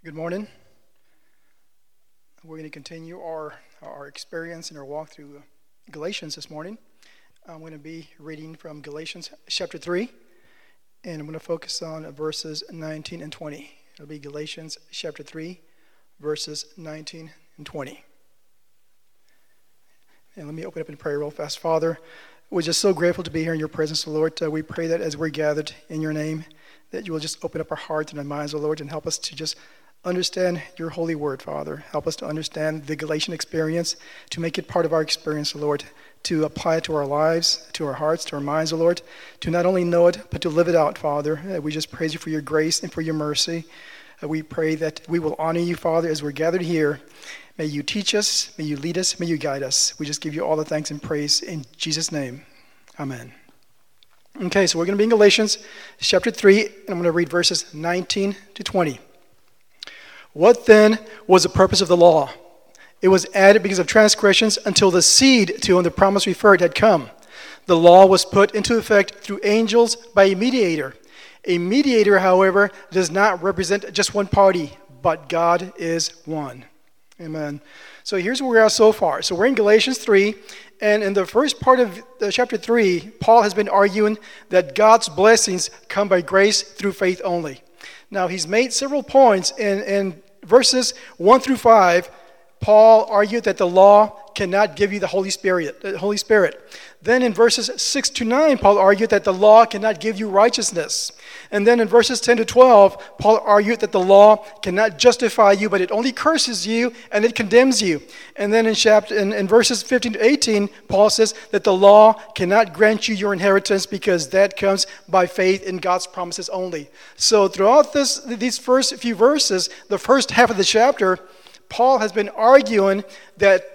Good morning. We're going to continue our experience and our walk through Galatians this morning. I'm going to be reading from Galatians chapter 3, and I'm going to focus on verses 19 and 20. It'll be Galatians chapter 3, verses 19 and 20. And let me open up in prayer real fast. Father, we're just so grateful to be here in your presence, Lord. We pray that as we're gathered in your name, that you will just open up our hearts and our minds, Lord, and help us to just understand your holy word, Father. Help us to understand the Galatian experience, to make it part of our experience, Lord, to apply it to our lives, to our hearts, to our minds, Lord, to not only know it, but to live it out, Father. We just praise you for your grace and for your mercy. We pray that we will honor you, Father, as we're gathered here. May you teach us, may you lead us, may you guide us. We just give you all the thanks and praise in Jesus' name. Amen. Okay, so we're going to be in Galatians chapter 3, and I'm going to read verses 19 to 20. What then was the purpose of the law? It was added because of transgressions until the seed to whom the promise referred had come. The law was put into effect through angels by a mediator. A mediator, however, does not represent just one party, but God is one. Amen. So here's where we are so far. So we're in Galatians 3, and in the first part of chapter 3, Paul has been arguing that God's blessings come by grace through faith only. Now, he's made several points. In verses 1 through 5, Paul argued that the law cannot give you the Holy Spirit. Then in verses 6 to 9, Paul argued that the law cannot give you righteousness. And then in verses 10 to 12, Paul argued that the law cannot justify you, but it only curses you and it condemns you. And then in verses 15 to 18, Paul says that the law cannot grant you your inheritance because that comes by faith in God's promises only. So throughout these first few verses, the first half of the chapter, Paul has been arguing that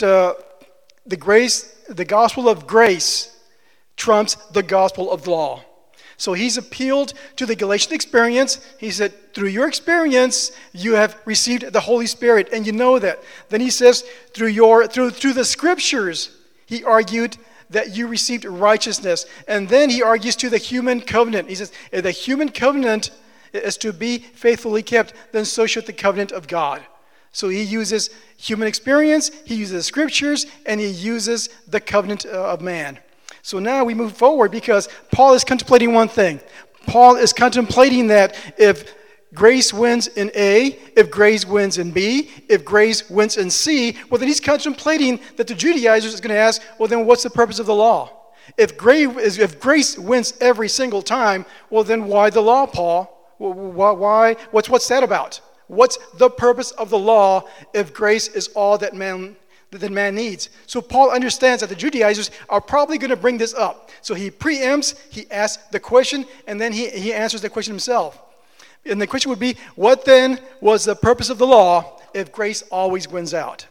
the gospel of grace trumps the gospel of law. So he's appealed to the Galatian experience. He said, through your experience, you have received the Holy Spirit, and you know that. Then he says, through the scriptures, he argued that you received righteousness. And then he argues to the human covenant. He says, if the human covenant is to be faithfully kept, then so should the covenant of God. So he uses human experience, he uses scriptures, and he uses the covenant of man. So now we move forward because Paul is contemplating one thing. Paul is contemplating that if grace wins in A, if grace wins in B, if grace wins in C, well, then he's contemplating that the Judaizers is going to ask, well, then what's the purpose of the law? If grace wins every single time, well, then why the law, Paul? Why? What's that about? What's the purpose of the law if grace is all that man needs? So Paul understands that the Judaizers are probably going to bring this up. So he preempts, he asks the question, and then he answers the question himself. And the question would be, what then was the purpose of the law if grace always wins out?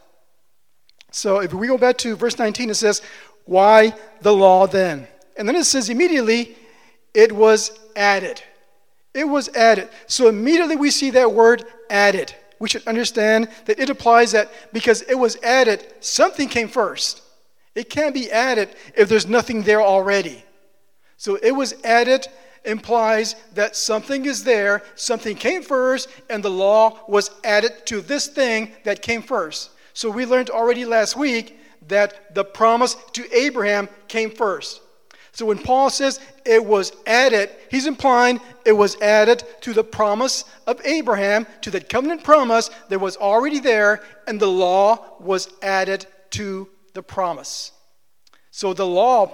So if we go back to verse 19, it says, why the law then? And then it says immediately, it was added. It was added. So immediately we see that word added. We should understand that it applies that because it was added, something came first. It can't be added if there's nothing there already. So it was added implies that something is there, something came first, and the law was added to this thing that came first. So we learned already last week that the promise to Abraham came first. So when Paul says it was added, he's implying it was added to the promise of Abraham, to the covenant promise that was already there, and the law was added to the promise. So the law,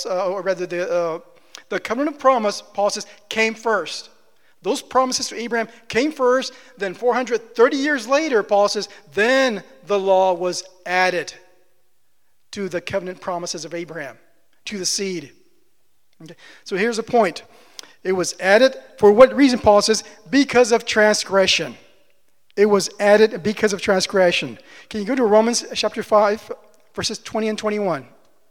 the covenant promise, Paul says, came first. Those promises to Abraham came first. Then 430 years later, Paul says, then the law was added to the covenant promises of Abraham, to the seed. Okay. So here's the point. It was added for what reason, Paul says? Because of transgression. It was added because of transgression. Can you go to Romans chapter 5, verses 20 and 21?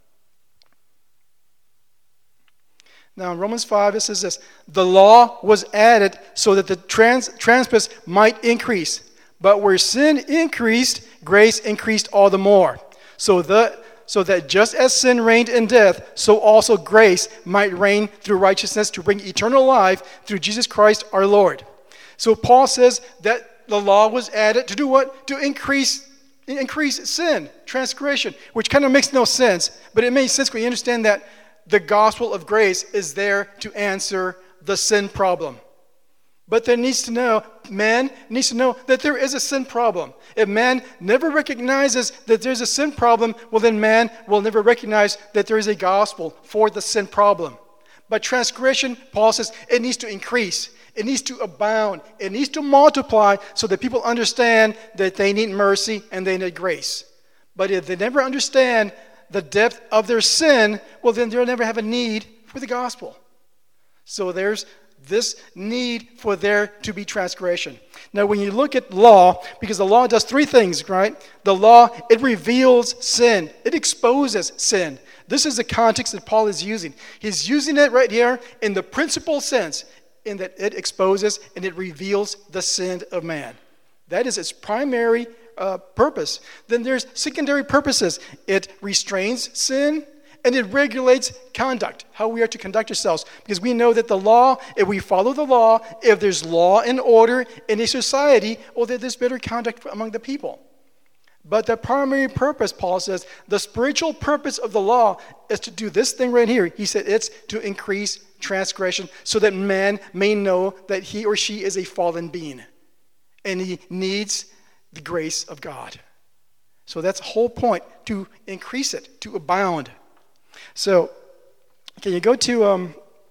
Now in Romans 5, it says this. The law was added so that the trespass might increase. But where sin increased, grace increased all the more. So that just as sin reigned in death, so also grace might reign through righteousness to bring eternal life through Jesus Christ our Lord. So Paul says that the law was added to do what? To increase sin, transgression, which kind of makes no sense. But it makes sense when you understand that the gospel of grace is there to answer the sin problem. But man needs to know that there is a sin problem. If man never recognizes that there's a sin problem, well, then man will never recognize that there is a gospel for the sin problem. But transgression, Paul says, it needs to increase. It needs to abound. It needs to multiply so that people understand that they need mercy and they need grace. But if they never understand the depth of their sin, well, then they'll never have a need for the gospel. So there's this need for there to be transgression. Now, when you look at law, because the law does three things, right? The law, it reveals sin. It exposes sin. This is the context that Paul is using. He's using it right here in the principal sense, in that it exposes and it reveals the sin of man. That is its primary purpose. Then there's secondary purposes. It restrains sin, and it regulates conduct, how we are to conduct ourselves. Because we know that the law, if we follow the law, if there's law and order in a society, well, then there's better conduct among the people. But the primary purpose, Paul says, the spiritual purpose of the law is to do this thing right here. He said it's to increase transgression so that man may know that he or she is a fallen being. And he needs the grace of God. So that's the whole point, to increase it, to abound. So, can you go to,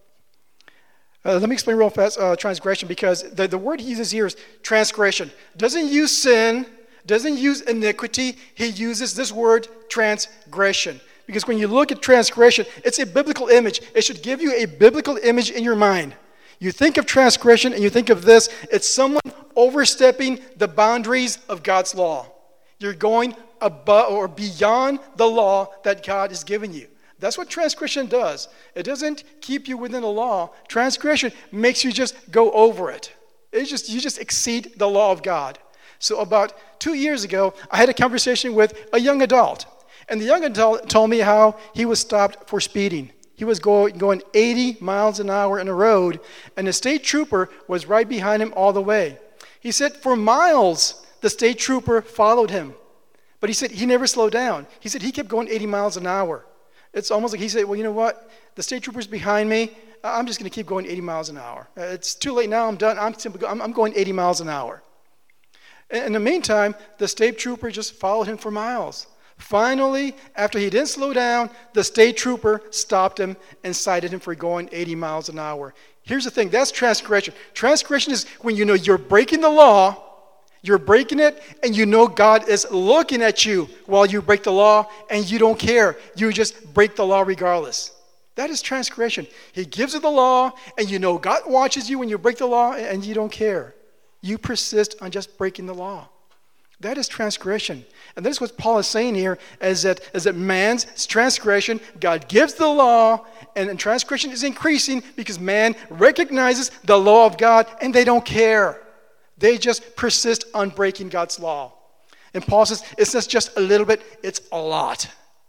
let me explain real fast, transgression, because the word he uses here is transgression. Doesn't use sin, doesn't use iniquity, he uses this word transgression. Because when you look at transgression, it's a biblical image. It should give you a biblical image in your mind. You think of transgression and you think of this, it's someone overstepping the boundaries of God's law. You're going above or beyond the law that God has given you. That's what transgression does. It doesn't keep you within the law. Transgression makes you just go over it. You just exceed the law of God. So about 2 years ago, I had a conversation with a young adult. And the young adult told me how he was stopped for speeding. He was going 80 miles an hour in a road, and the state trooper was right behind him all the way. He said for miles, the state trooper followed him. But he said he never slowed down. He said he kept going 80 miles an hour. It's almost like he said, well, you know what? The state trooper's behind me. I'm just going to keep going 80 miles an hour. It's too late now. I'm done. I'm going 80 miles an hour. In the meantime, the state trooper just followed him for miles. Finally, after he didn't slow down, the state trooper stopped him and cited him for going 80 miles an hour. Here's the thing. That's transgression. Transgression is when you know you're breaking the law, you're breaking it, and you know God is looking at you while you break the law, and you don't care. You just break the law regardless. That is transgression. He gives you the law, and you know God watches you when you break the law, and you don't care. You persist on just breaking the law. That is transgression. And this is what Paul is saying here, is that man's transgression, God gives the law, and transgression is increasing because man recognizes the law of God, and they don't care. They just persist on breaking God's law. And Paul says, it's not just a little bit, it's a lot.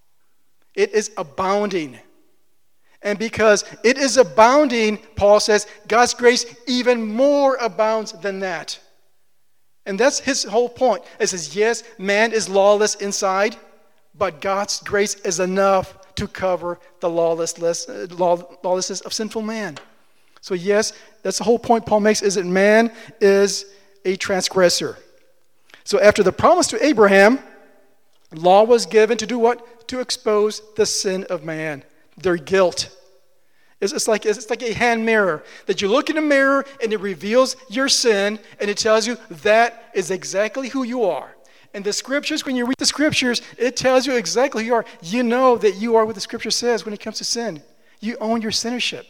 It is abounding. And because it is abounding, Paul says, God's grace even more abounds than that. And that's his whole point. It says, yes, man is lawless inside, but God's grace is enough to cover the lawlessness of sinful man. So yes, that's the whole point Paul makes, is that man is a transgressor. So after the promise to Abraham, law was given to do what? To expose the sin of man, their guilt. It's like a hand mirror, that you look in a mirror and it reveals your sin and it tells you that is exactly who you are. And the scriptures, when you read the scriptures, it tells you exactly who you are. You know that you are what the scripture says when it comes to sin. You own your sinnership.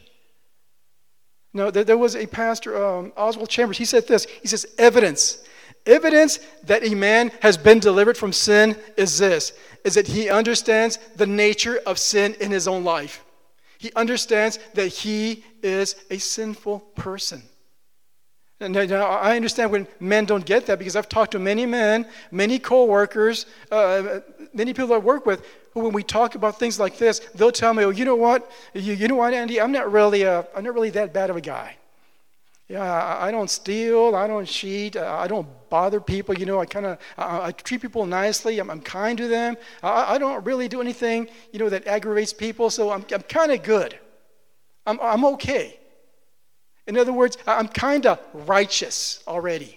No, there was a pastor, Oswald Chambers, he said this. He says, evidence that a man has been delivered from sin is this, is that he understands the nature of sin in his own life. He understands that he is a sinful person. And now I understand when men don't get that, because I've talked to many men, many co-workers, many people I work with, who when we talk about things like this, they'll tell me, oh, you know what, Andy, I'm not really that bad of a guy. Yeah, I don't steal, I don't cheat, I don't bother people. I treat people nicely. I'm kind to them. I don't really do anything, that aggravates people. So I'm kind of good. I'm okay. In other words, I'm kind of righteous already.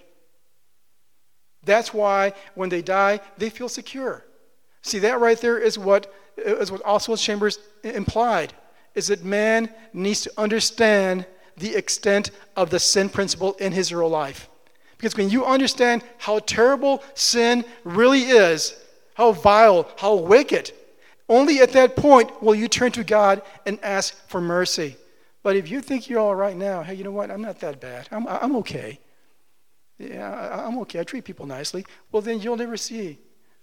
That's why when they die, they feel secure. See, that right there is what Oswald Chambers implied, is that man needs to understand the extent of the sin principle in his real life. Because when you understand how terrible sin really is, how vile, how wicked, only at that point will you turn to God and ask for mercy. But if you think you're all right now, hey, you know what? I'm not that bad. I'm okay. Yeah, I'm okay. I treat people nicely. Well, then you'll never see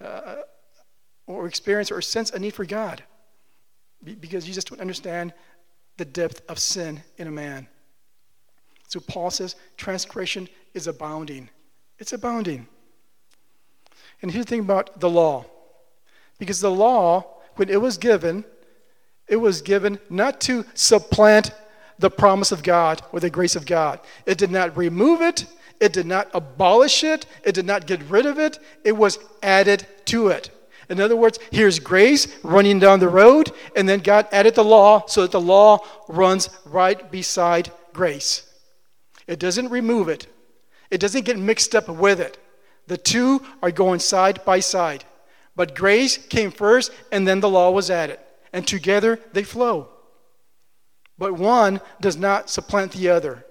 or experience or sense a need for God because you just don't understand the depth of sin in a man. So Paul says transgression is abounding. It's abounding. And here's the thing about the law. Because the law, when it was given not to supplant the promise of God or the grace of God. It did not remove it. It did not abolish it. It did not get rid of it. It was added to it. In other words, here's grace running down the road, and then God added the law so that the law runs right beside grace. It doesn't remove it. It doesn't get mixed up with it. The two are going side by side. But grace came first, and then the law was added. And together they flow. But one does not supplant the other.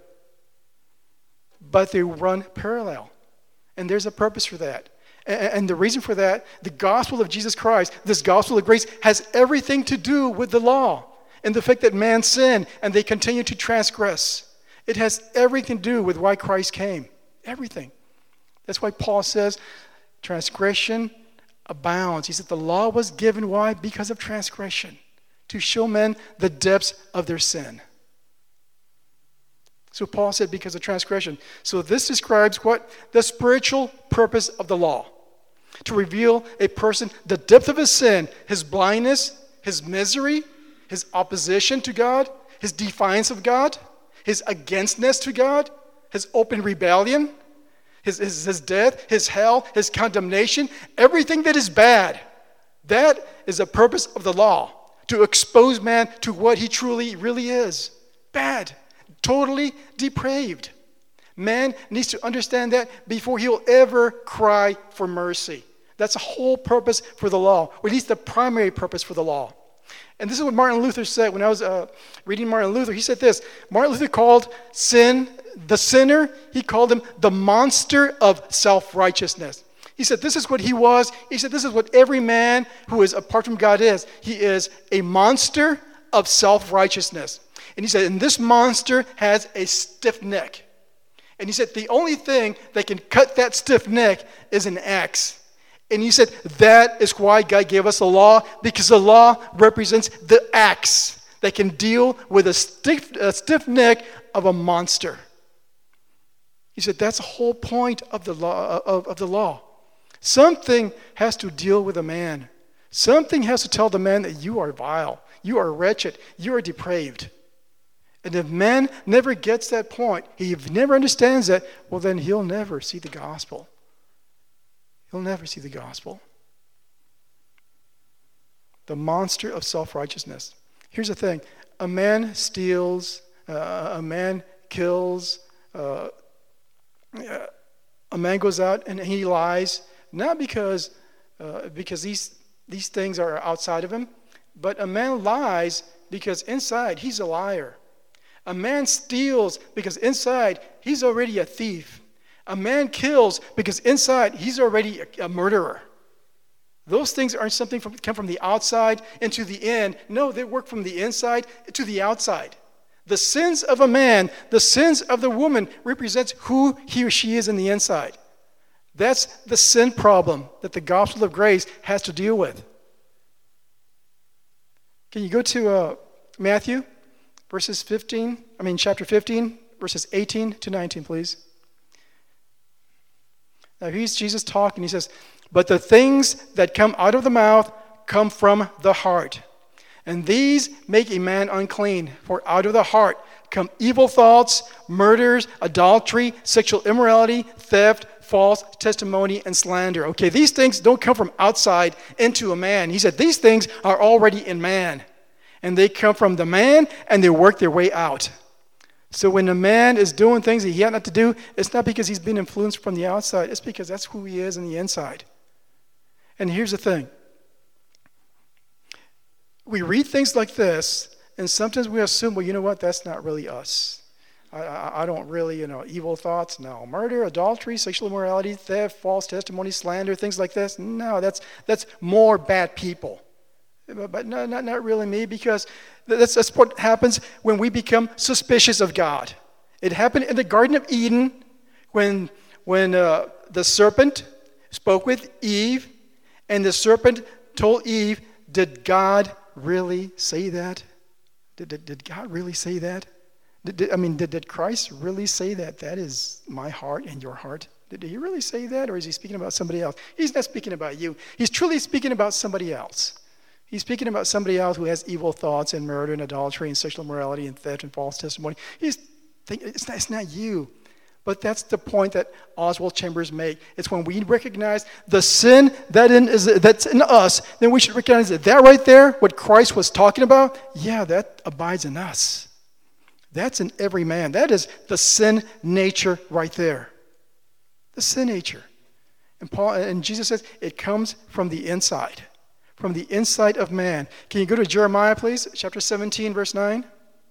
But they run parallel. And there's a purpose for that. And the reason for that, the gospel of Jesus Christ, this gospel of grace, has everything to do with the law and the fact that man sinned and they continue to transgress. It has everything to do with why Christ came. Everything. That's why Paul says transgression abounds. He said the law was given. Why? Because of transgression. To show men the depths of their sin. So Paul said because of transgression. So this describes what? The spiritual purpose of the law. To reveal a person the depth of his sin, his blindness, his misery, his opposition to God, his defiance of God, his againstness to God, his open rebellion, his death, his hell, his condemnation, everything that is bad. That is the purpose of the law. To expose man to what he truly really is. Bad. Totally depraved. Man needs to understand that before he will ever cry for mercy. That's the whole purpose for the law, or at least the primary purpose for the law. And this is what Martin Luther said when I was reading Martin Luther. He said this. Martin Luther called sin, the sinner, he called him the monster of self-righteousness. He said this is what he was. He said this is what every man who is apart from God is. He is a monster of self-righteousness. And he said, and this monster has a stiff neck. And he said, the only thing that can cut that stiff neck is an axe. And he said, that is why God gave us the law, because the law represents the axe that can deal with a stiff neck of a monster. He said, that's the whole point of the law. Something has to deal with a man. Something has to tell the man that you are vile, you are wretched, you are depraved. And if man never gets that point, he never understands that, well then he'll never see the gospel. He'll never see the gospel. The monster of self-righteousness. Here's the thing. A man steals, a man kills, a man goes out and he lies, not because these things are outside of him, but a man lies because inside he's a liar. A man steals because inside he's already a thief. A man kills because inside he's already a murderer. Those things aren't something come from the outside into the in. No, they work from the inside to the outside. The sins of a man, the sins of the woman represents who he or she is in the inside. That's the sin problem that the gospel of grace has to deal with. Can you go to Matthew? Chapter 15, verses 18 to 19, please. Now here's Jesus talking. He says, but the things that come out of the mouth come from the heart. And these make a man unclean. For out of the heart come evil thoughts, murders, adultery, sexual immorality, theft, false testimony, and slander. Okay, these things don't come from outside into a man. He said these things are already in man. And they come from the man and they work their way out. So when a man is doing things that he ought not to do, it's not because he's been influenced from the outside. It's because that's who he is on the inside. And here's the thing. We read things like this, and sometimes we assume, well, you know what? That's not really us. I don't really, evil thoughts. No. Murder, adultery, sexual immorality, theft, false testimony, slander, things like this. No, that's more bad people. But no, not really me, because that's what happens when we become suspicious of God. It happened in the Garden of Eden when the serpent spoke with Eve, and the serpent told Eve, did God really say that? Did God really say that? Did Christ really say that? That is my heart and your heart. Did he really say that, or is he speaking about somebody else? He's not speaking about you. He's truly speaking about somebody else. He's speaking about somebody else who has evil thoughts and murder and adultery and sexual immorality and theft and false testimony. He's thinking, it's not you. But that's the point that Oswald Chambers made. It's when we recognize the sin that's in us, then we should recognize that right there, what Christ was talking about, yeah, that abides in us. That's in every man. That is the sin nature right there. The sin nature. And Jesus says it comes from the inside. From the inside of man. Can you go to Jeremiah, please? Chapter 17, verse 9.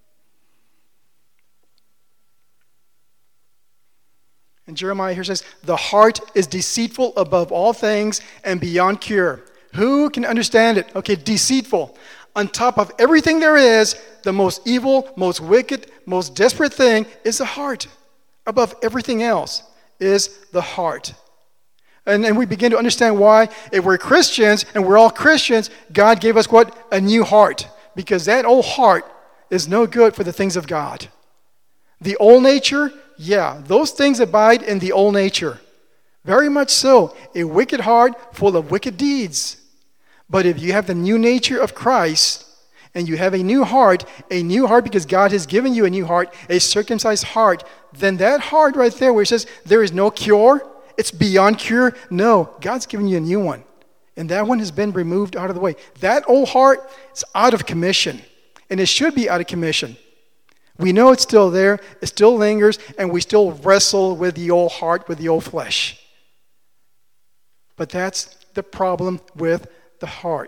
And Jeremiah here says, the heart is deceitful above all things and beyond cure. Who can understand it? Okay, deceitful. On top of everything there is, the most evil, most wicked, most desperate thing is the heart. Above everything else is the heart. And then we begin to understand why, if we're Christians, and we're all Christians, God gave us what? A new heart. Because that old heart is no good for the things of God. The old nature, yeah, those things abide in the old nature. Very much so. A wicked heart full of wicked deeds. But if you have the new nature of Christ, and you have a new heart because God has given you a new heart, a circumcised heart, then that heart right there where it says there is no cure, it's beyond cure. No, God's given you a new one. And that one has been removed out of the way. That old heart is out of commission. And it should be out of commission. We know it's still there. It still lingers. And we still wrestle with the old heart, with the old flesh. But that's the problem with the heart.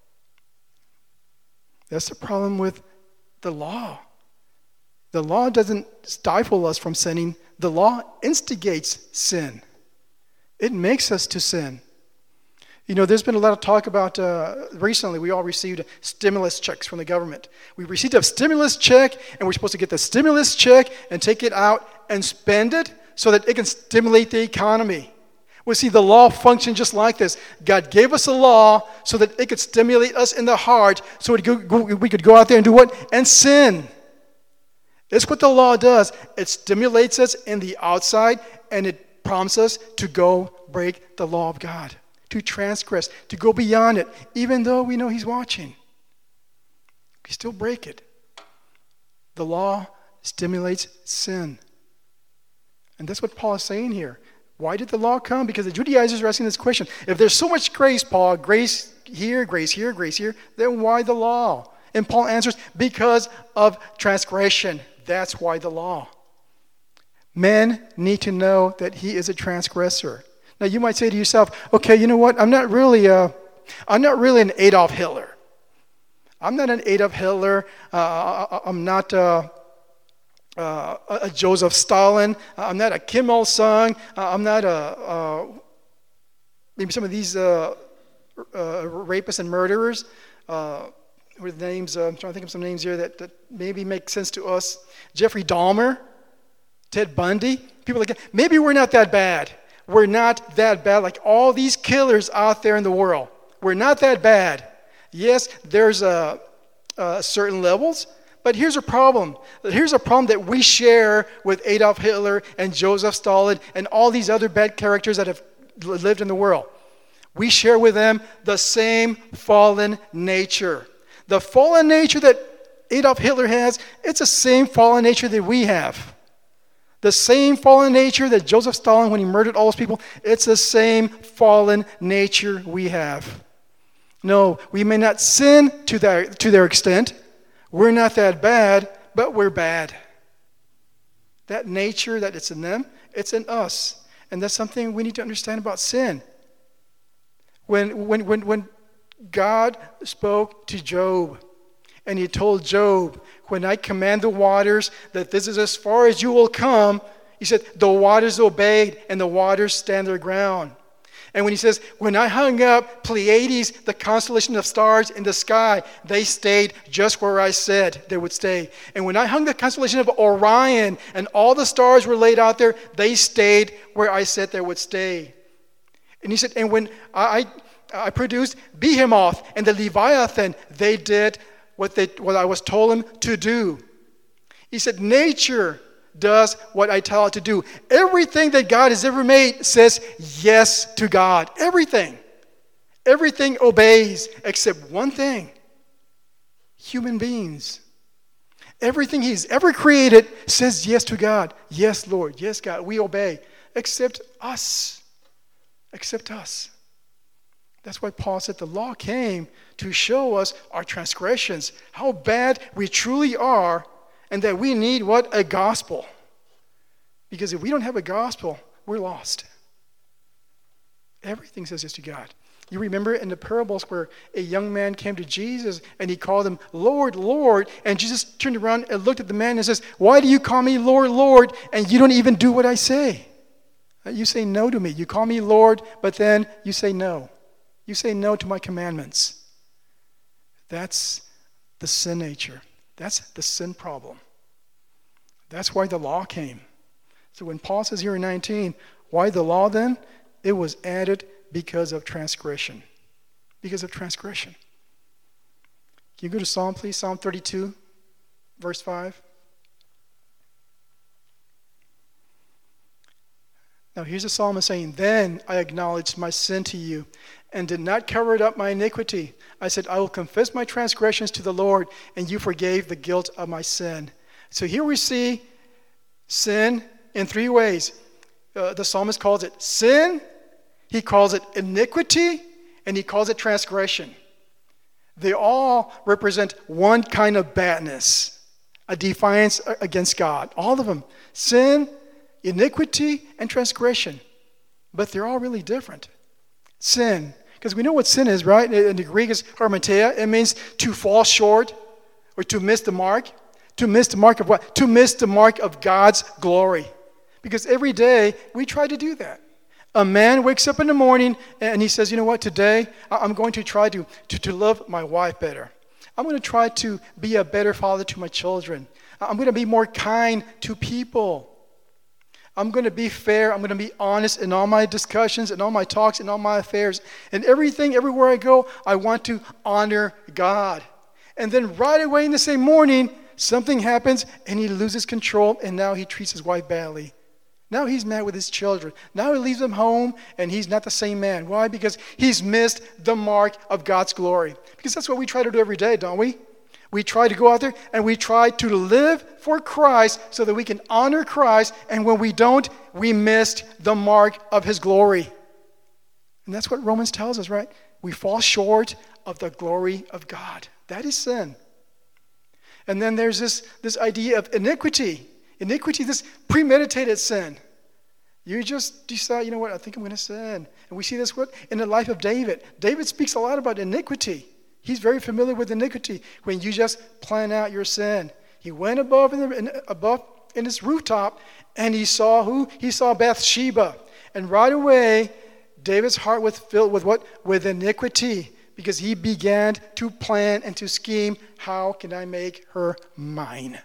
That's the problem with the law. The law doesn't stifle us from sinning. The law instigates sin. It makes us to sin. There's been a lot of talk about, recently we all received stimulus checks from the government. We received a stimulus check, and we're supposed to get the stimulus check and take it out and spend it so that it can stimulate the economy. Well, see, the law functions just like this. God gave us a law so that it could stimulate us in the heart so we could go out there and do what? And sin. That's what the law does. It stimulates us in the outside, and it prompts us to go break the law of God, to transgress, to go beyond it, even though we know he's watching. We still break it. The law stimulates sin. And that's what Paul is saying here. Why did the law come? Because the Judaizers are asking this question. If there's so much grace, Paul, grace here, grace here, grace here, then why the law? And Paul answers, because of transgression. That's why the law. Men need to know that he is a transgressor. Now you might say to yourself, okay, you know what? I'm not really an Adolf Hitler. I'm not an Adolf Hitler. I'm not a Joseph Stalin. I'm not a Kim Il-sung. I'm not maybe some of these rapists and murderers. With names, I'm trying to think of some names here that maybe make sense to us. Jeffrey Dahmer. Ted Bundy, people like that. Maybe we're not that bad. We're not that bad like all these killers out there in the world. We're not that bad. Yes, there's certain levels, but here's a problem. Here's a problem that we share with Adolf Hitler and Joseph Stalin and all these other bad characters that have lived in the world. We share with them the same fallen nature. The fallen nature that Adolf Hitler has, it's the same fallen nature that we have. The same fallen nature that Joseph Stalin, when he murdered all those people, it's the same fallen nature we have. No, we may not sin to their extent. We're not that bad, but we're bad. That nature that it's in them, it's in us. And that's something we need to understand about sin. When God spoke to Job, and he told Job, when I command the waters that this is as far as you will come, he said, the waters obeyed and the waters stand their ground. And when he says, when I hung up Pleiades, the constellation of stars in the sky, they stayed just where I said they would stay. And when I hung the constellation of Orion and all the stars were laid out there, they stayed where I said they would stay. And he said, and when I produced Behemoth and the Leviathan, they did what I was told them to do. He said, nature does what I tell it to do. Everything that God has ever made says yes to God. Everything. Everything obeys except one thing. Human beings. Everything he's ever created says yes to God. Yes, Lord. Yes, God. We obey. Except us. Except us. That's why Paul said the law came to show us our transgressions, how bad we truly are, and that we need what? A gospel. Because if we don't have a gospel, we're lost. Everything says yes to God. You remember in the parables where a young man came to Jesus and he called him Lord, Lord, and Jesus turned around and looked at the man and says, why do you call me Lord, Lord, and you don't even do what I say? You say no to me. You call me Lord, but then you say no. You say no to my commandments. That's the sin nature. That's the sin problem. That's why the law came. So when Paul says here in 19, why the law then? It was added because of transgression. Because of transgression. Can you go to Psalm, please? Psalm 32, verse 5. Now here's the psalmist saying, then I acknowledged my sin to you and did not cover up my iniquity. I said, I will confess my transgressions to the Lord, and you forgave the guilt of my sin. So here we see sin in three ways. The psalmist calls it sin, he calls it iniquity, and he calls it transgression. They all represent one kind of badness, a defiance against God. All of them. Sin, iniquity, and transgression. But they're all really different. Sin, because we know what sin is, right? In the Greek is harmatia. It means to fall short or to miss the mark. To miss the mark of what? To miss the mark of God's glory. Because every day we try to do that. A man wakes up in the morning and he says, you know what, today I'm going to try to love my wife better. I'm going to try to be a better father to my children. I'm going to be more kind to people. I'm going to be fair. I'm going to be honest in all my discussions, in all my talks, in all my affairs. And everything, everywhere I go, I want to honor God. And then right away in the same morning, something happens and he loses control and now he treats his wife badly. Now he's mad with his children. Now he leaves them home and he's not the same man. Why? Because he's missed the mark of God's glory. Because that's what we try to do every day, don't we? We try to go out there and we try to live for Christ so that we can honor Christ. And when we don't, we missed the mark of his glory. And that's what Romans tells us, right? We fall short of the glory of God. That is sin. And then there's this idea of iniquity. Iniquity, this premeditated sin. You just decide, you know what, I think I'm going to sin. And we see this in the life of David. David speaks a lot about iniquity. He's very familiar with iniquity when you just plan out your sin. He went above in his rooftop and he saw who? He saw Bathsheba. And right away, David's heart was filled with what? With iniquity. Because he began to plan and to scheme, how can I make her mine?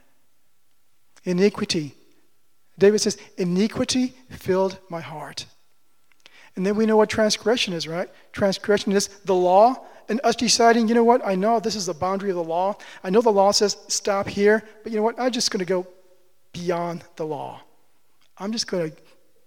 Iniquity. David says, iniquity filled my heart. And then we know what transgression is, right? Transgression is the law. And us deciding, you know what, I know this is the boundary of the law. I know the law says stop here, but you know what, I'm just going to go beyond the law. I'm just going to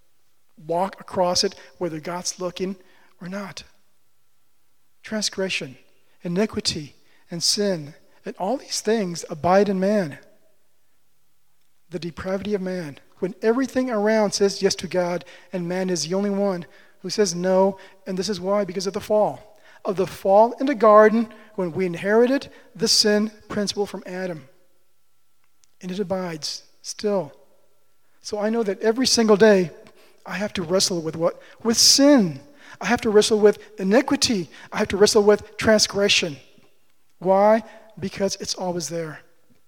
walk across it whether God's looking or not. Transgression, iniquity, and sin. And all these things abide in man. The depravity of man. When everything around says yes to God, and man is the only one who says no, and this is why, because of the fall. Of the fall in the garden, when we inherited the sin principle from Adam. And it abides still. So I know that every single day, I have to wrestle with what? With sin. I have to wrestle with iniquity. I have to wrestle with transgression. Why? Because it's always there.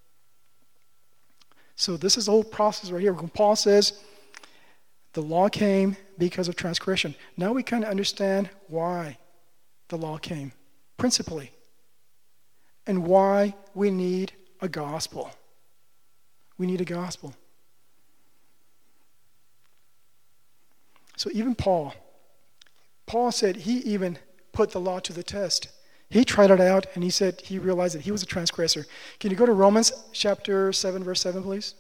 So this is the whole process right here. When Paul says, the law came because of transgression. Now we kind of understand why the law came, principally. And why we need a gospel. We need a gospel. So even Paul said he even put the law to the test. He tried it out, and he said he realized that he was a transgressor. Can you go to Romans chapter 7, verse 7, please?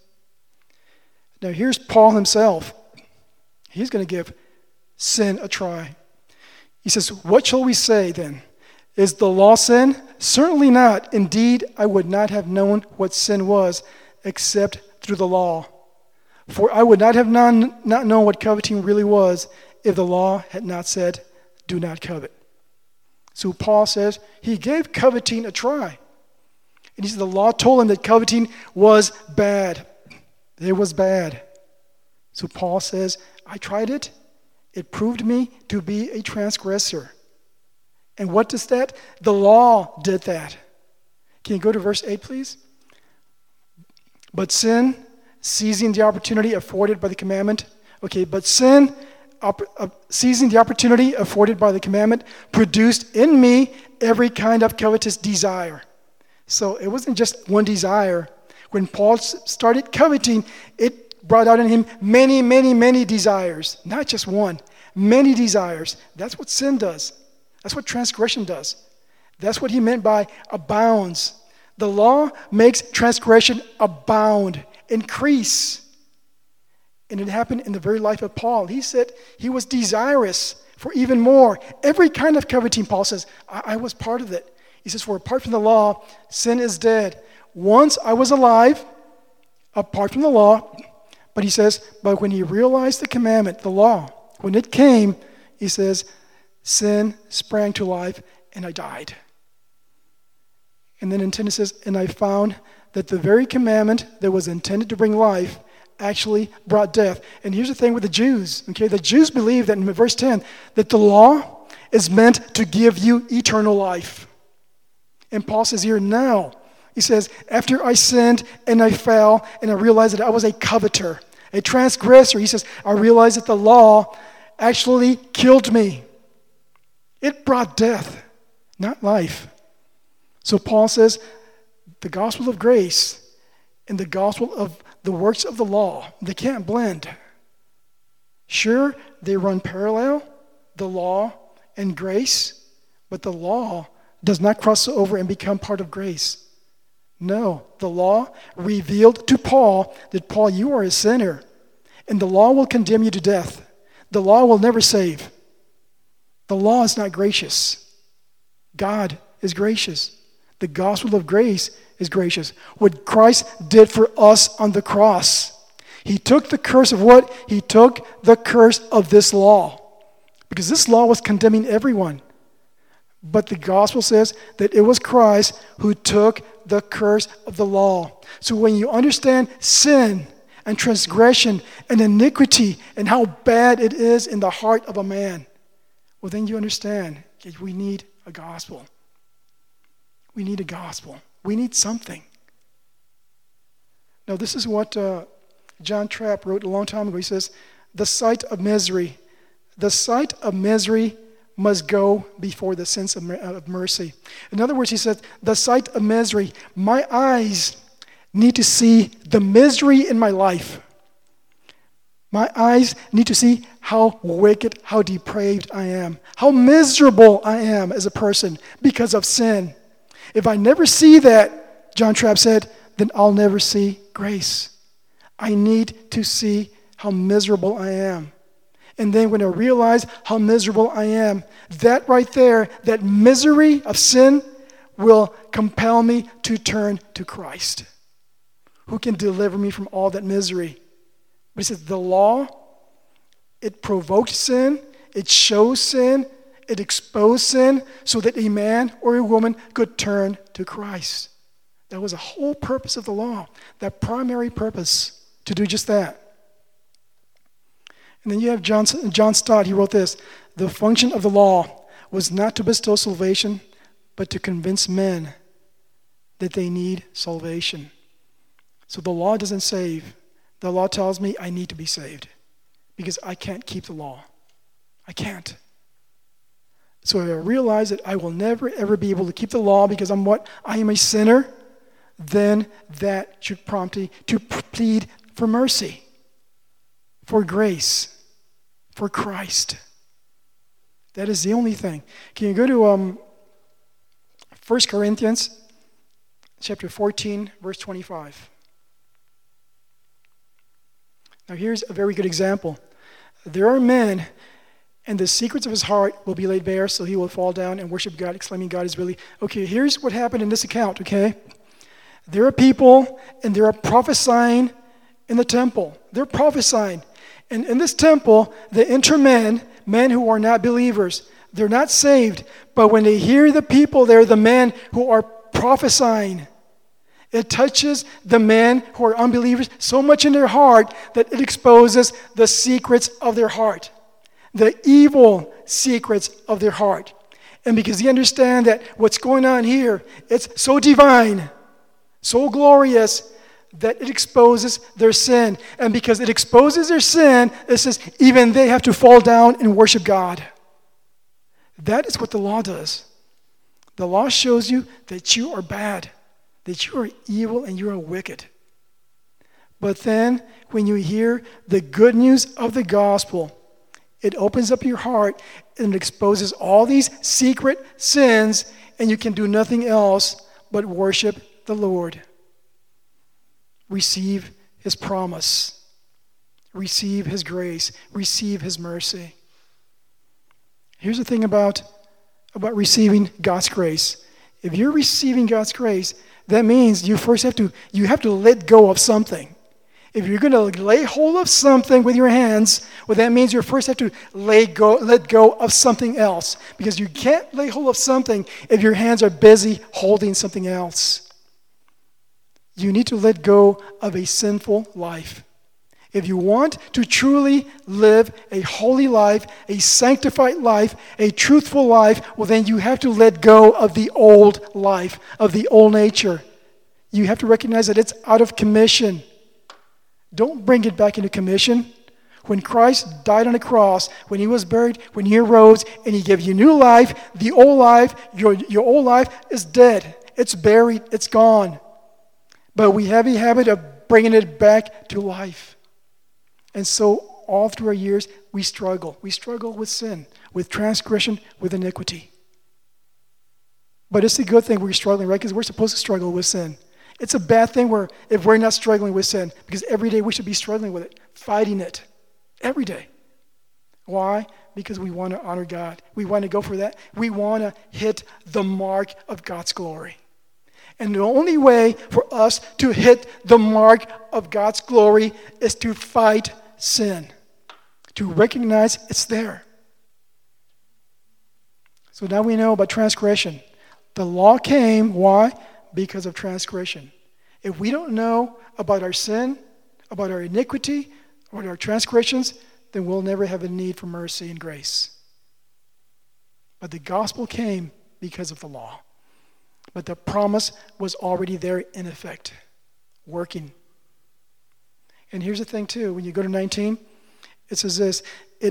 Now here's Paul himself. He's going to give sin a try. He says, what shall we say then? Is the law sin? Certainly not. Indeed, I would not have known what sin was except through the law. For I would not have not known what coveting really was if the law had not said, do not covet. So Paul says he gave coveting a try. And he said the law told him that coveting was bad. It was bad. So Paul says, I tried it. It proved me to be a transgressor. And what does that? The law did that. Can you go to verse 8, please? But sin, seizing the opportunity afforded by the commandment. Okay, but sin, seizing the opportunity afforded by the commandment, produced in me every kind of covetous desire. So it wasn't just one desire. When Paul started coveting, it brought out in him many, many, many desires. Not just one, many desires. That's what sin does. That's what transgression does. That's what he meant by abounds. The law makes transgression abound, increase. And it happened in the very life of Paul. He said he was desirous for even more. Every kind of coveting, Paul says, I was part of it. He says, for apart from the law, sin is dead. Once I was alive, apart from the law, but he says, but when he realized the commandment, the law, when it came, he says, sin sprang to life and I died. And then in 10 it says, and I found that the very commandment that was intended to bring life actually brought death. And here's the thing with the Jews. Okay, the Jews believe that in verse 10 that the law is meant to give you eternal life. And Paul says here now, he says, after I sinned and I fell and I realized that I was a coveter, a transgressor, he says, I realized that the law actually killed me. It brought death, not life. So Paul says, the gospel of grace and the gospel of the works of the law, they can't blend. Sure, they run parallel, the law and grace, but the law does not cross over and become part of grace. No, the law revealed to Paul that, Paul, you are a sinner, and the law will condemn you to death. The law will never save. The law is not gracious. God is gracious. The gospel of grace is gracious. What Christ did for us on the cross. He took the curse of what? He took the curse of this law. Because this law was condemning everyone. But the gospel says that it was Christ who took the curse of the law. So when you understand sin and transgression and iniquity and how bad it is in the heart of a man, well, then you understand we need a gospel. We need a gospel. We need something. Now, this is what John Trapp wrote a long time ago. He says, the sight of misery must go before the sense of mercy. In other words, he said, the sight of misery, my eyes need to see the misery in my life. My eyes need to see how wicked, how depraved I am, how miserable I am as a person because of sin. If I never see that, John Trapp said, then I'll never see grace. I need to see how miserable I am. And then when I realize how miserable I am, that right there, that misery of sin will compel me to turn to Christ? Who can deliver me from all that misery? But he says the law, it provoked sin, it shows sin, it exposed sin so that a man or a woman could turn to Christ. That was the whole purpose of the law, that primary purpose, to do just that. And then you have John Stott, he wrote this: the function of the law was not to bestow salvation, but to convince men that they need salvation. So the law doesn't save. The law tells me I need to be saved because I can't keep the law. I can't. So if I realize that I will never, ever be able to keep the law because I am a sinner, then that should prompt me to plead for mercy, for grace, for Christ. That is the only thing. Can you go to 1 Corinthians chapter 14, verse 25. Now here's a very good example. There are men, and the secrets of his heart will be laid bare, so he will fall down and worship God, exclaiming, God is really... Okay, here's what happened in this account, okay? There are people, and they are prophesying in the temple. They're prophesying. And in this temple, they enter men who are not believers. They're not saved. But when they hear the people there, the men who are prophesying, it touches the men who are unbelievers so much in their heart that it exposes the secrets of their heart, the evil secrets of their heart. And because they understand that what's going on here, it's so divine, so glorious, that it exposes their sin. And because it exposes their sin, it says even they have to fall down and worship God. That is what the law does. The law shows you that you are bad, that you are evil and you are wicked. But then when you hear the good news of the gospel, it opens up your heart and exposes all these secret sins, and you can do nothing else but worship the Lord. Receive his promise. Receive his grace. Receive his mercy. Here's the thing about receiving God's grace. If you're receiving God's grace, that means you have to let go of something. If you're going to lay hold of something with your hands, well, that means you first have to let go of something else. Because you can't lay hold of something if your hands are busy holding something else. You need to let go of a sinful life. If you want to truly live a holy life, a sanctified life, a truthful life, well, then you have to let go of the old life, of the old nature. You have to recognize that it's out of commission. Don't bring it back into commission. When Christ died on the cross, when he was buried, when he arose, and he gave you new life, the old life, your old life is dead. It's buried. It's gone. But we have a habit of bringing it back to life. And so all through our years, we struggle. We struggle with sin, with transgression, with iniquity. But it's a good thing we're struggling, right? Because we're supposed to struggle with sin. It's a bad thing if we're not struggling with sin, because every day we should be struggling with it, fighting it, every day. Why? Because we want to honor God. We want to go for that. We want to hit the mark of God's glory. And the only way for us to hit the mark of God's glory is to fight sin, to recognize it's there. So now we know about transgression. The law came, why? Because of transgression. If we don't know about our sin, about our iniquity, or our transgressions, then we'll never have a need for mercy and grace. But the gospel came because of the law. But the promise was already there in effect, working. And here's the thing too, when you go to 19, it says this, it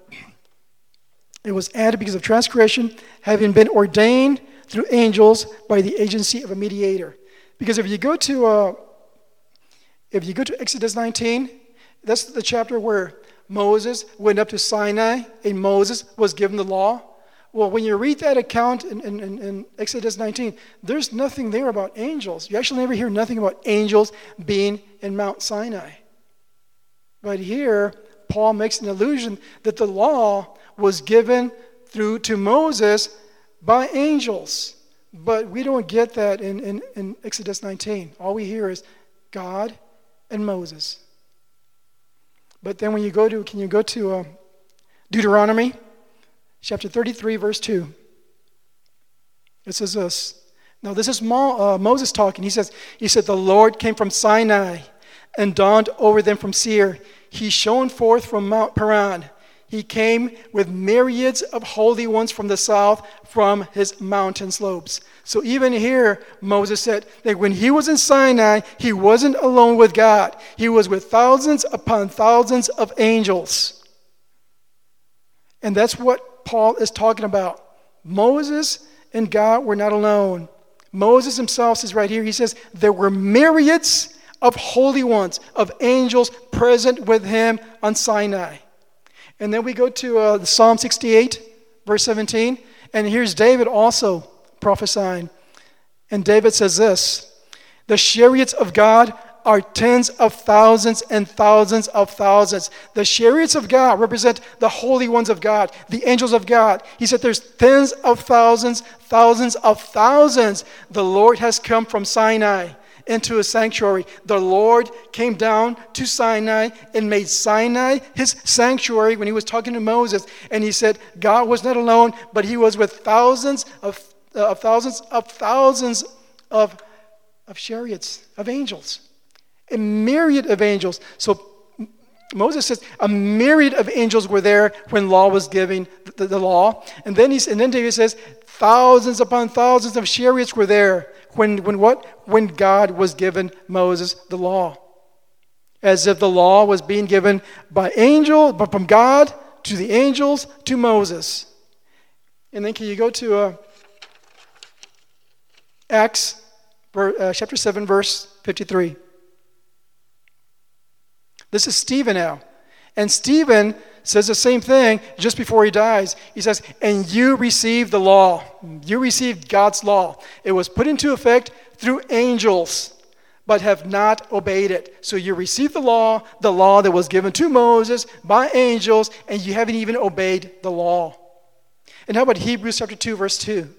was added because of transgression, having been ordained through angels by the agency of a mediator. Because if you go to Exodus 19, that's the chapter where Moses went up to Sinai and Moses was given the law. Well, when you read that account in Exodus 19, there's nothing there about angels. You actually never hear nothing about angels being in Mount Sinai. But here, Paul makes an allusion that the law was given through to Moses by angels. But we don't get that in Exodus 19. All we hear is God and Moses. But then when you go to Deuteronomy chapter 33, verse 2. It says this. Now this is Moses talking. He said, the Lord came from Sinai and dawned over them from Seir. He shone forth from Mount Paran. He came with myriads of holy ones from the south, from his mountain slopes. So even here, Moses said that when he was in Sinai, he wasn't alone with God. He was with thousands upon thousands of angels. And that's what Paul is talking about. Moses and God were not alone. Moses himself says right here, he says, there were myriads of holy ones, of angels present with him on Sinai. And then we go to Psalm 68, verse 17. And here's David also prophesying. And David says this, the chariots of God are tens of thousands and thousands of thousands. The chariots of God represent the holy ones of God, the angels of God. He said there's tens of thousands, thousands of thousands. The Lord has come from Sinai into a sanctuary. The Lord came down to Sinai and made Sinai his sanctuary when he was talking to Moses. And he said God was not alone, but he was with thousands of chariots, of angels. A myriad of angels. So Moses says a myriad of angels were there when law was giving the law. And then David says thousands upon thousands of chariots were there when what? When God was giving Moses the law. As if the law was being given by angel, but from God to the angels to Moses. And then can you go to Acts chapter 7, verse 53. This is Stephen now. And Stephen says the same thing just before he dies. He says, and you received the law. You received God's law. It was put into effect through angels, but have not obeyed it. So you received the law that was given to Moses by angels, and you haven't even obeyed the law. And how about Hebrews chapter 2, verse 2?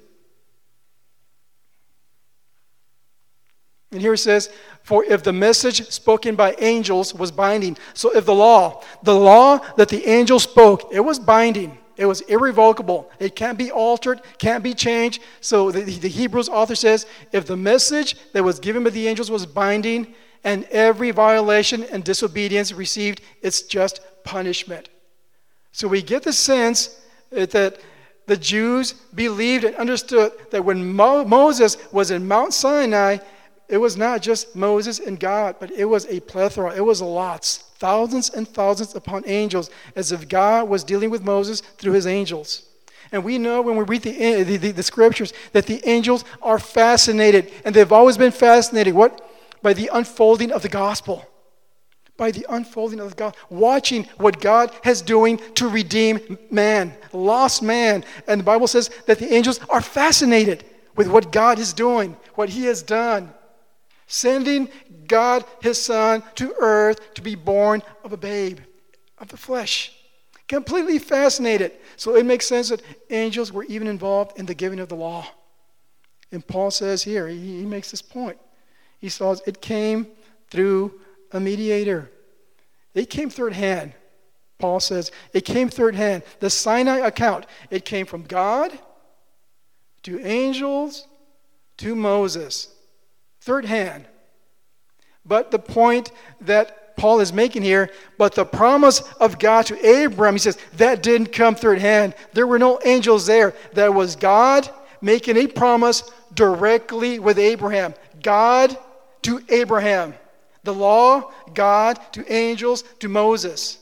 And here it says, for if the message spoken by angels was binding. So if the law that the angel spoke, it was binding. It was irrevocable. It can't be altered, can't be changed. So the Hebrews author says, if the message that was given by the angels was binding, and every violation and disobedience received its just punishment. So we get the sense that the Jews believed and understood that when Moses was in Mount Sinai, it was not just Moses and God, but it was a plethora. It was lots, thousands and thousands upon angels, as if God was dealing with Moses through his angels. And we know when we read the scriptures that the angels are fascinated, and they've always been fascinated. What? By the unfolding of the gospel. By the unfolding of the gospel. Watching what God is doing to redeem man, lost man. And the Bible says that the angels are fascinated with what God is doing, what he has done. Sending God, his son, to earth to be born of a babe, of the flesh. Completely fascinated. So it makes sense that angels were even involved in the giving of the law. And Paul says here, he makes this point. He says it came through a mediator. It came third hand. Paul says it came third hand. The Sinai account, it came from God to angels to Moses. Third hand. But the point that Paul is making here, but the promise of God to Abraham, he says, that didn't come third hand. There were no angels there. That was God making a promise directly with Abraham. God to Abraham. The law, God to angels to Moses.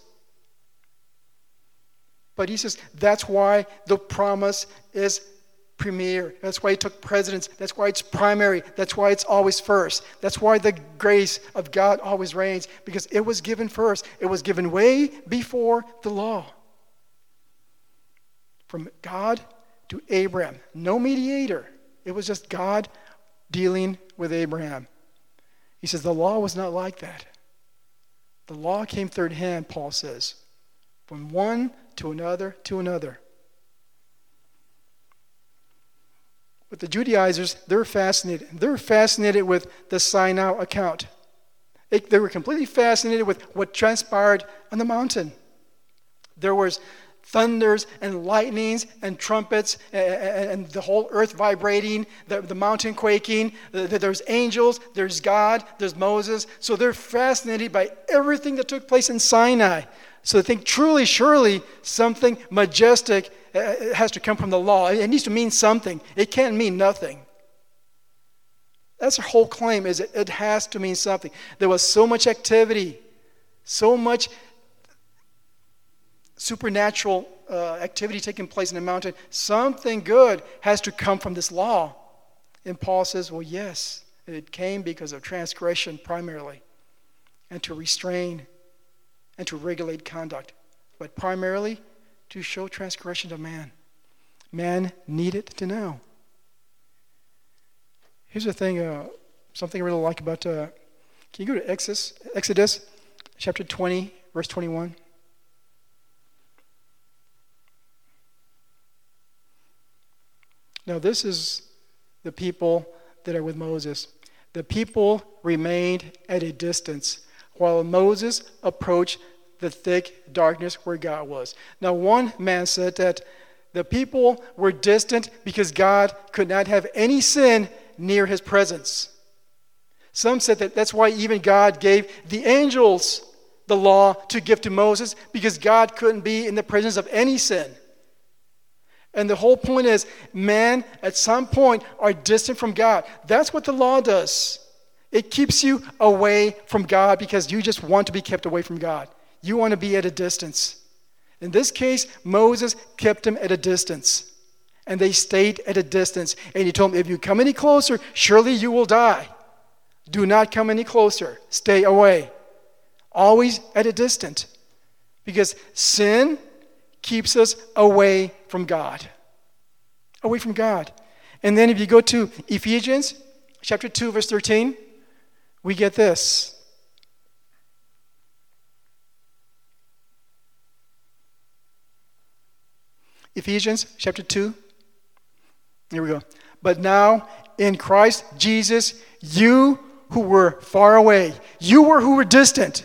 But he says that's why the promise is premier. That's why it took precedence. That's why it's primary. That's why it's always first. That's why the grace of God always reigns, because it was given first. It was given way before the law. From God to Abraham. No mediator. It was just God dealing with Abraham. He says the law was not like that. The law came third hand, Paul says. From one to another to another. But the Judaizers, they're fascinated. They're fascinated with the Sinai account. They were completely fascinated with what transpired on the mountain. There was thunders and lightnings and trumpets and the whole earth vibrating, the mountain quaking. There's angels, there's God, there's Moses. So they're fascinated by everything that took place in Sinai. So they think truly, surely, something majestic has to come from the law. It needs to mean something. It can't mean nothing. That's their whole claim, is it has to mean something. There was so much activity, so much supernatural activity taking place in the mountain. Something good has to come from this law. And Paul says, well, yes, it came because of transgression primarily, and to restrain and to regulate conduct, but primarily to show transgression to man. Man needed to know. Here's the thing, something I really like about, can you go to Exodus chapter 20, verse 21? Now this is the people that are with Moses. The people remained at a distance while Moses approached the thick darkness where God was. Now one man said that the people were distant because God could not have any sin near his presence. Some said that that's why even God gave the angels the law to give to Moses, because God couldn't be in the presence of any sin. And the whole point is, man at some point are distant from God. That's what the law does. It keeps you away from God because you just want to be kept away from God. You want to be at a distance. In this case, Moses kept him at a distance. And they stayed at a distance. And he told them, if you come any closer, surely you will die. Do not come any closer. Stay away. Always at a distance. Because sin keeps us away from God. Away from God. And then if you go to Ephesians chapter 2, verse 13, we get this. Ephesians chapter 2. Here we go. But now in Christ Jesus, you who were far away, you who were distant,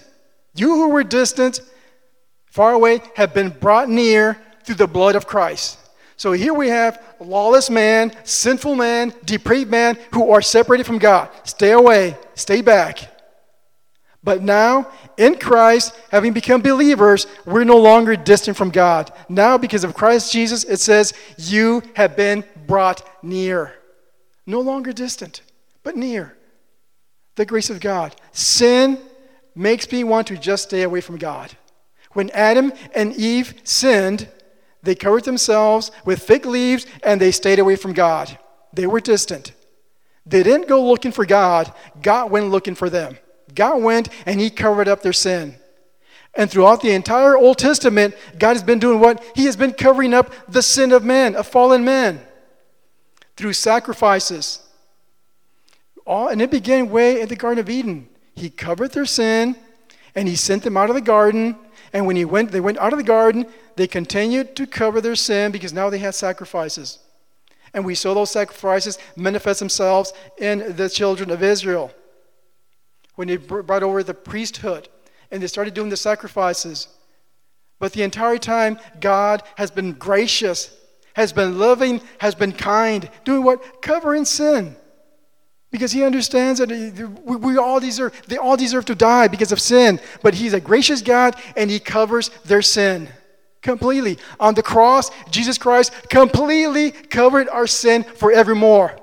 far away, have been brought near through the blood of Christ. So here we have lawless man, sinful man, depraved man who are separated from God. Stay away, stay back. But now, in Christ, having become believers, we're no longer distant from God. Now, because of Christ Jesus, it says, you have been brought near. No longer distant, but near. The grace of God. Sin makes me want to just stay away from God. When Adam and Eve sinned, they covered themselves with fig leaves and they stayed away from God. They were distant. They didn't go looking for God. God went looking for them. God went and he covered up their sin. And throughout the entire Old Testament, God has been doing what? He has been covering up the sin of men, of fallen men, through sacrifices. And it began way at the Garden of Eden. He covered their sin and he sent them out of the garden. And when they went out of the garden, they continued to cover their sin because now they had sacrifices. And we saw those sacrifices manifest themselves in the children of Israel. When they brought over the priesthood and they started doing the sacrifices. But the entire time, God has been gracious, has been loving, has been kind. Doing what? Covering sin. Because he understands that they all deserve to die because of sin. But he's a gracious God and he covers their sin completely. On the cross, Jesus Christ completely covered our sin forevermore.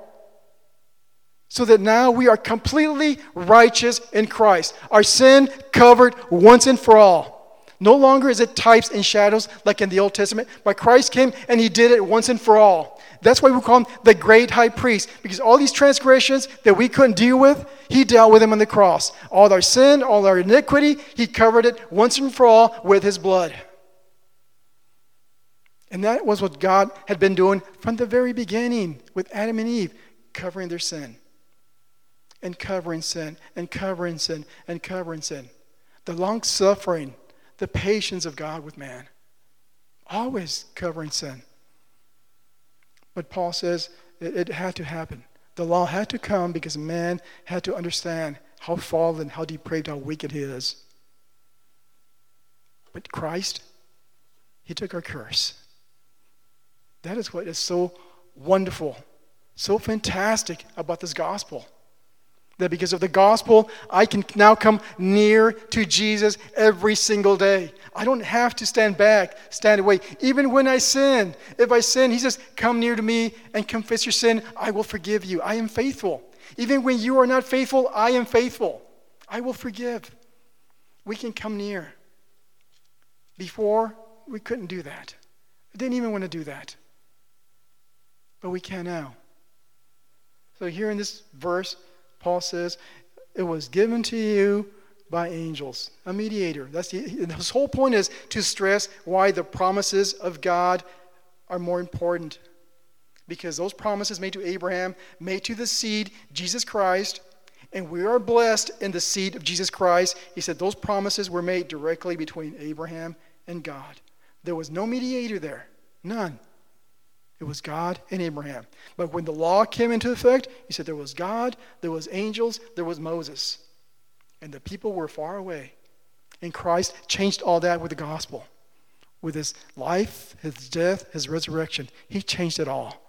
So that now we are completely righteous in Christ. Our sin covered once and for all. No longer is it types and shadows like in the Old Testament, but Christ came and he did it once and for all. That's why we call him the great high priest, because all these transgressions that we couldn't deal with, he dealt with them on the cross. All our sin, all our iniquity, he covered it once and for all with his blood. And that was what God had been doing from the very beginning with Adam and Eve, covering their sin. And covering sin, and covering sin, and covering sin. The long suffering, the patience of God with man. Always covering sin. But Paul says, it had to happen. The law had to come because man had to understand how fallen, how depraved, how wicked he is. But Christ, he took our curse. That is what is so wonderful, so fantastic about this gospel. That because of the gospel, I can now come near to Jesus every single day. I don't have to stand back, stand away. Even when I sin, if I sin, he says, come near to me and confess your sin. I will forgive you. I am faithful. Even when you are not faithful, I am faithful. I will forgive. We can come near. Before, we couldn't do that. I didn't even want to do that. But we can now. So here in this verse, Paul says, it was given to you by angels, a mediator. His whole point is to stress why the promises of God are more important. Because those promises made to Abraham, made to the seed, Jesus Christ, and we are blessed in the seed of Jesus Christ. He said those promises were made directly between Abraham and God. There was no mediator there. None. It was God and Abraham. But when the law came into effect, he said there was God, there was angels, there was Moses. And the people were far away. And Christ changed all that with the gospel. With his life, his death, his resurrection. He changed it all.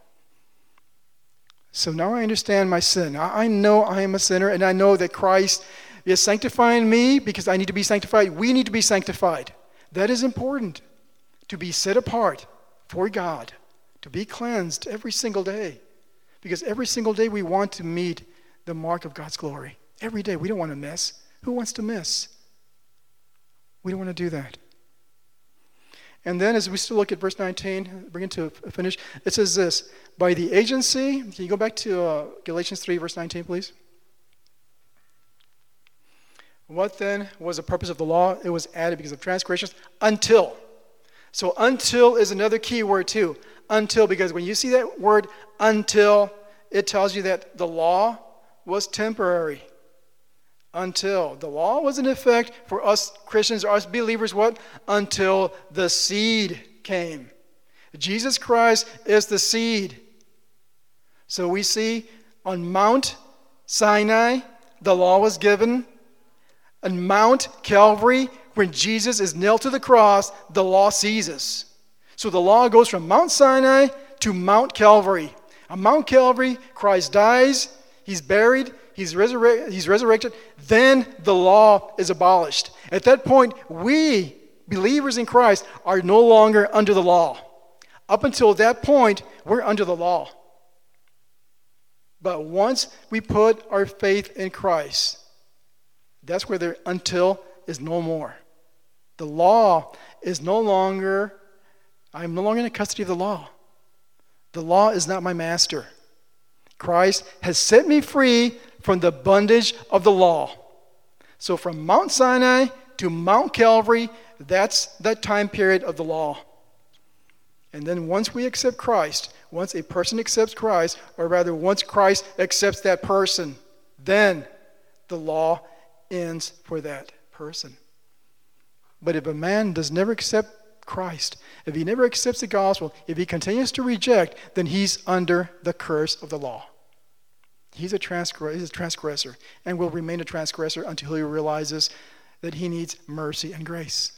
So now I understand my sin. I know I am a sinner, and I know that Christ is sanctifying me because I need to be sanctified. We need to be sanctified. That is important. To be set apart for God. To be cleansed every single day. Because every single day we want to meet the mark of God's glory. Every day. We don't want to miss. Who wants to miss? We don't want to do that. And then as we still look at verse 19, bring it to a finish, it says this, by the agency, can you go back to Galatians 3, verse 19, please? What then was the purpose of the law? It was added because of transgressions until. So until is another key word too. Until, because when you see that word until, it tells you that the law was temporary. Until. The law was in effect for us Christians, or us believers, what? Until the seed came. Jesus Christ is the seed. So we see on Mount Sinai, the law was given. On Mount Calvary, when Jesus is nailed to the cross, the law ceases. So the law goes from Mount Sinai to Mount Calvary. On Mount Calvary, Christ dies, he's buried, he's resurrected. Then the law is abolished. At that point, we, believers in Christ, are no longer under the law. Up until that point, we're under the law. But once we put our faith in Christ, that's where the until is no more. The law is no longer, I'm no longer in the custody of the law. The law is not my master. Christ has set me free from the bondage of the law. So from Mount Sinai to Mount Calvary, that's that time period of the law. And then once we accept Christ, once a person accepts Christ, or rather once Christ accepts that person, then the law ends for that person. But if a man does never accept Christ, if he never accepts the gospel, if he continues to reject, then he's under the curse of the law. He's a transgressor and will remain a transgressor until he realizes that he needs mercy and grace.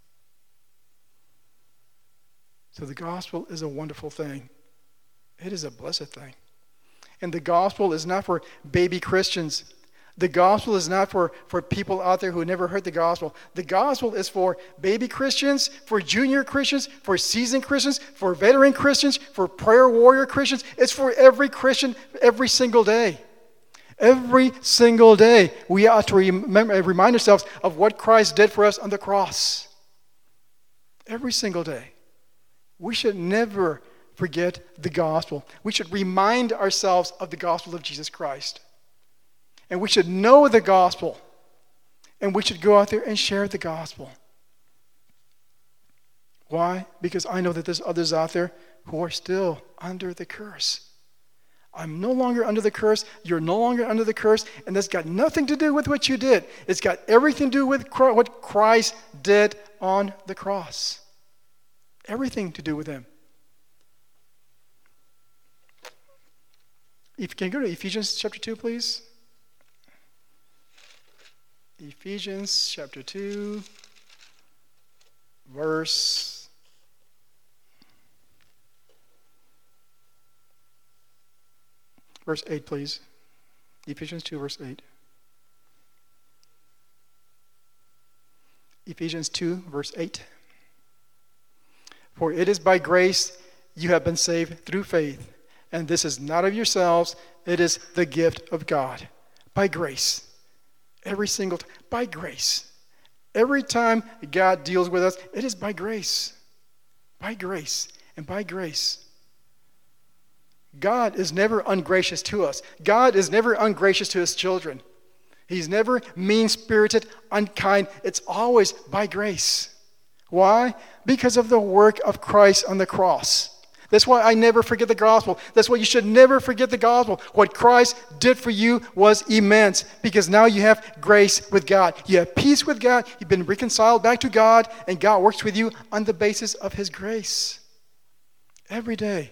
So the gospel is a wonderful thing. It is a blessed thing. And the gospel is not for baby Christians. The gospel is not for people out there who never heard the gospel. The gospel is for baby Christians, for junior Christians, for seasoned Christians, for veteran Christians, for prayer warrior Christians. It's for every Christian every single day. Every single day we ought to remind ourselves of what Christ did for us on the cross. Every single day. We should never forget the gospel. We should remind ourselves of the gospel of Jesus Christ. And we should know the gospel. And we should go out there and share the gospel. Why? Because I know that there's others out there who are still under the curse. I'm no longer under the curse. You're no longer under the curse. And that's got nothing to do with what you did. It's got everything to do with what Christ did on the cross. Everything to do with him. If you can go to Ephesians chapter 2, please. Ephesians chapter 2, verse 8, please. Ephesians 2, verse 8. Ephesians 2, verse 8. For it is by grace you have been saved through faith, and this is not of yourselves, it is the gift of God. By grace. Every single time. By grace. Every time God deals with us, it is by grace. By grace. And by grace. God is never ungracious to us. God is never ungracious to his children. He's never mean-spirited, unkind. It's always by grace. Why? Because of the work of Christ on the cross. That's why I never forget the gospel. That's why you should never forget the gospel. What Christ did for you was immense, because now you have grace with God. You have peace with God. You've been reconciled back to God, and God works with you on the basis of his grace. Every day.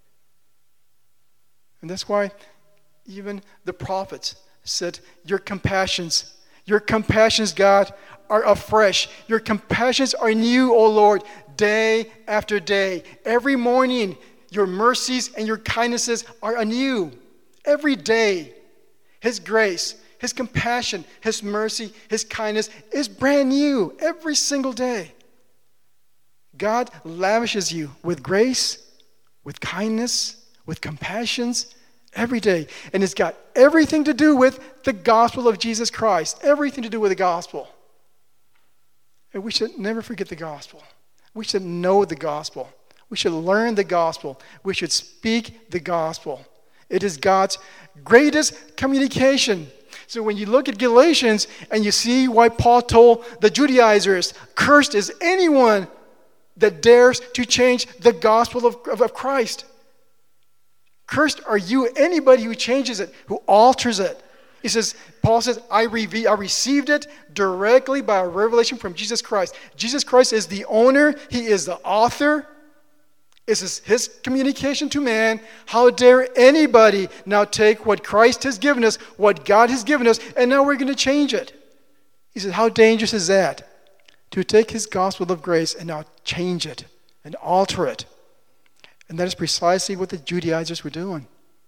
And that's why even the prophets said, your compassions, God, are afresh. Your compassions are new, O Lord, day after day. Every morning, your mercies and your kindnesses are anew. Every day, his grace, his compassion, his mercy, his kindness is brand new every single day. God lavishes you with grace, with kindness, with compassions every day. And it's got everything to do with the gospel of Jesus Christ. Everything to do with the gospel. And we should never forget the gospel. We should know the gospel. We should learn the gospel. We should speak the gospel. It is God's greatest communication. So when you look at Galatians and you see why Paul told the Judaizers, cursed is anyone that dares to change the gospel of Christ. Cursed are you, anybody who changes it, who alters it. He says, Paul says, I received it directly by a revelation from Jesus Christ. Jesus Christ is the owner. He is the author. This is his communication to man. How dare anybody now take what Christ has given us, what God has given us, and now we're going to change it. He says, how dangerous is that? To take his gospel of grace and now change it and alter it. And that is precisely what the Judaizers were doing.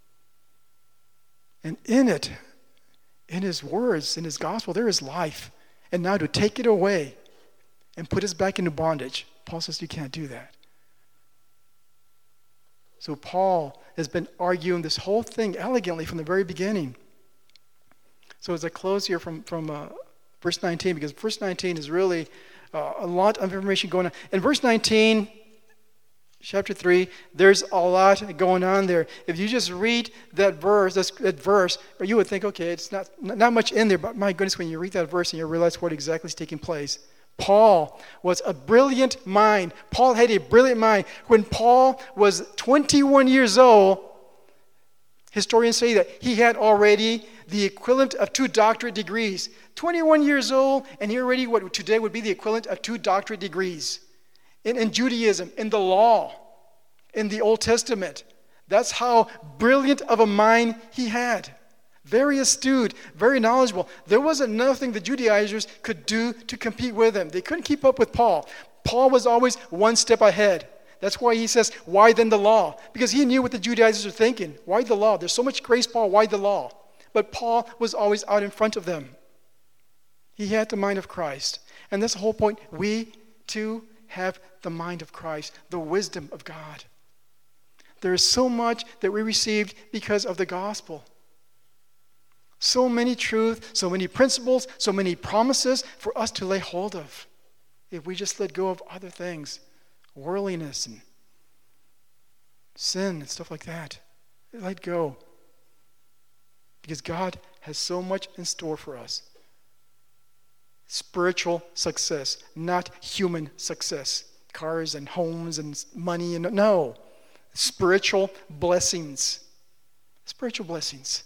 And in it, in his words, in his gospel, there is life. And now to take it away and put us back into bondage, Paul says you can't do that. So Paul has been arguing this whole thing elegantly from the very beginning. So as I close here from verse 19, because verse 19 is really a lot of information going on. In verse 19, chapter 3, there's a lot going on there. If you just read that verse, you would think, okay, it's not much in there, but my goodness, when you read that verse and you realize what exactly is taking place. Paul was a brilliant mind. Paul had a brilliant mind. When Paul was 21 years old, historians say that he had already the equivalent of 2 doctorate degrees. 21 years old, and he already what today would be the equivalent of 2 doctorate degrees. In Judaism, in the law, in the Old Testament. That's how brilliant of a mind he had. Very astute, very knowledgeable. There wasn't nothing the Judaizers could do to compete with him. They couldn't keep up with Paul. Paul was always one step ahead. That's why he says, why then the law? Because he knew what the Judaizers were thinking. Why the law? There's so much grace, Paul. Why the law? But Paul was always out in front of them. He had the mind of Christ. And that's the whole point. We, too, have the mind of Christ, the wisdom of God. There is so much that we received because of the gospel. So many truths, so many principles, so many promises for us to lay hold of. If we just let go of other things, worldliness and sin and stuff like that. Let go. Because God has so much in store for us. Spiritual success, not human success. Cars and homes and money and no. Spiritual blessings. Spiritual blessings.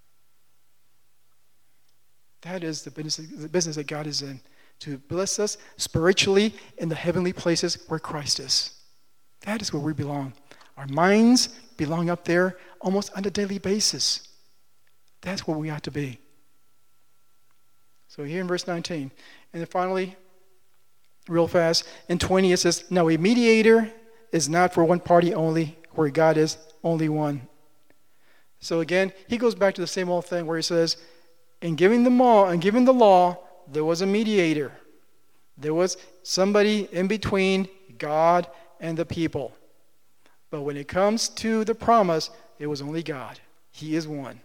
That is the business that God is in. To bless us spiritually in the heavenly places where Christ is. That is where we belong. Our minds belong up there almost on a daily basis. That's where we ought to be. So here in verse 19. And then finally, real fast, in 20 it says, now a mediator is not for one party only, where God is only one. So again, he goes back to the same old thing where he says, in giving the law, there was a mediator. There was somebody in between God and the people. But when it comes to the promise, it was only God. He is one.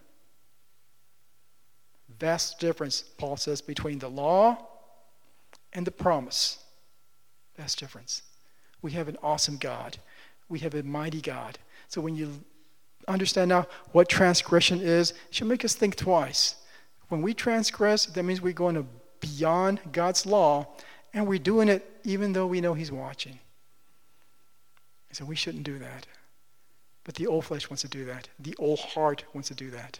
Vast difference, Paul says, between the law and the promise. Vast difference. We have an awesome God. We have a mighty God. So when you understand now what transgression is, it should make us think twice. When we transgress, that means we're going beyond God's law, and we're doing it even though we know he's watching. So we shouldn't do that. But the old flesh wants to do that. The old heart wants to do that.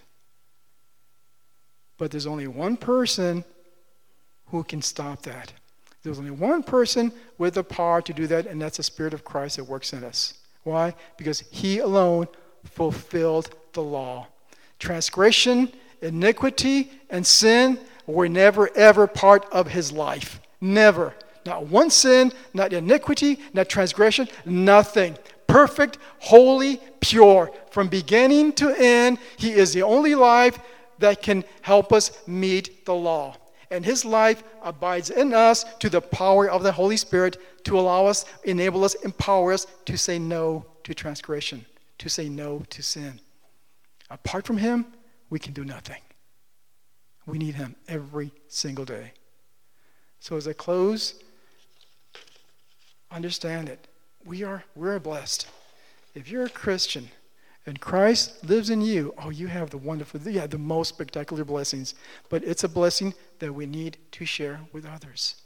But there's only one person who can stop that. There's only one person with the power to do that, and that's the Spirit of Christ that works in us. Why? Because he alone fulfilled the law. Transgression, iniquity, and sin were never, ever part of his life. Never. Not one sin, not iniquity, not transgression, nothing. Perfect, holy, pure. From beginning to end, he is the only life that can help us meet the law. And his life abides in us to the power of the Holy Spirit to allow us, enable us, empower us to say no to transgression, to say no to sin. Apart from him, we can do nothing. We need him every single day. So as I close, understand it. We're blessed. If you're a Christian and Christ lives in you, you have the most spectacular blessings. But it's a blessing that we need to share with others.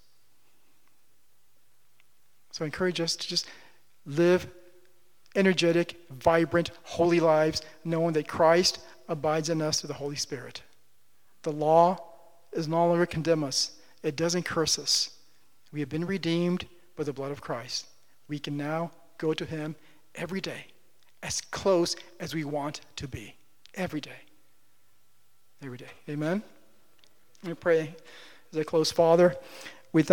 So I encourage us to just live energetic, vibrant, holy lives, knowing that Christ abides in us through the Holy Spirit. The law is no longer condemn us. It doesn't curse us. We have been redeemed by the blood of Christ. We can now go to him every day, as close as we want to be. Every day. Every day. Amen? Let me pray as I close. Father,